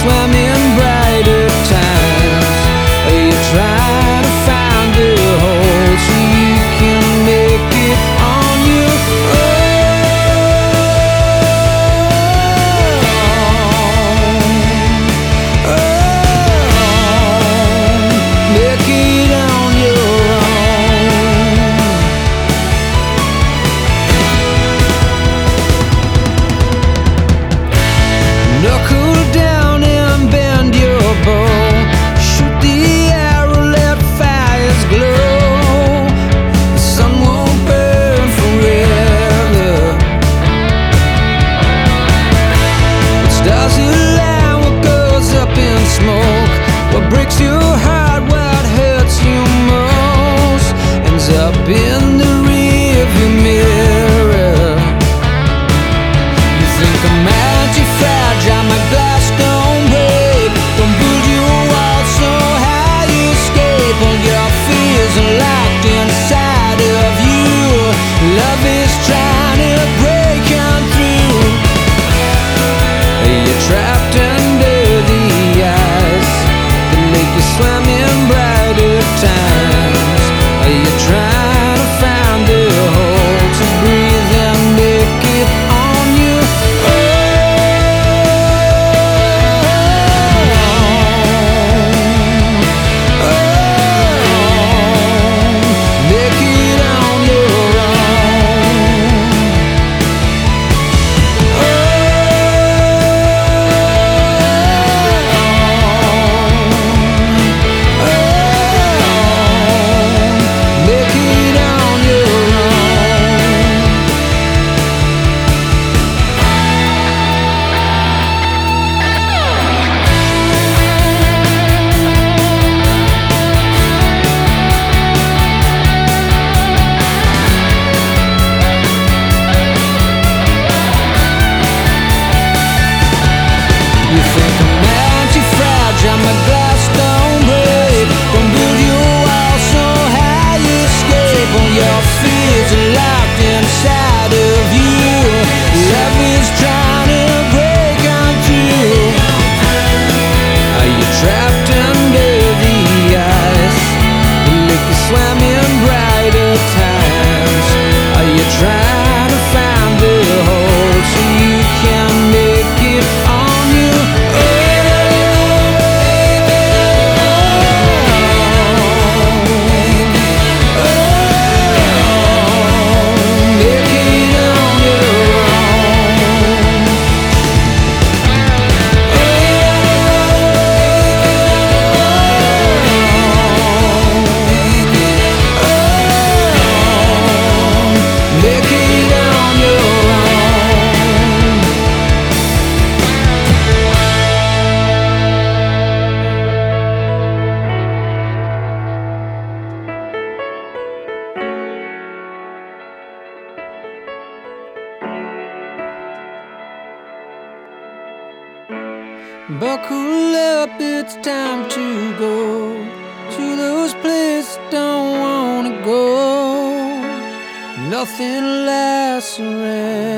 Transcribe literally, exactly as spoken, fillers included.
swam in brighter times. Are you trying to find a hole so you can make it on your own? Oh, make it on your own. Knuckle down and bend your bow. Shoot the arrow, let fires glow. The sun won't burn forever. What stars align, what goes up in smoke. What breaks your heart, what hurts you most, ends up in the rearview mirror. You think I'm anti-fragile, my glass don't break. Don't build your wall so high you escape. All your fears are locked inside of you. Love is trying to break on through. You're trapped under the ice. The lake is swimming brighter times. Are you trying to find a hole to breathe and make it on your buckle up, it's time to go to those places don't wanna go. Nothing lasts forever.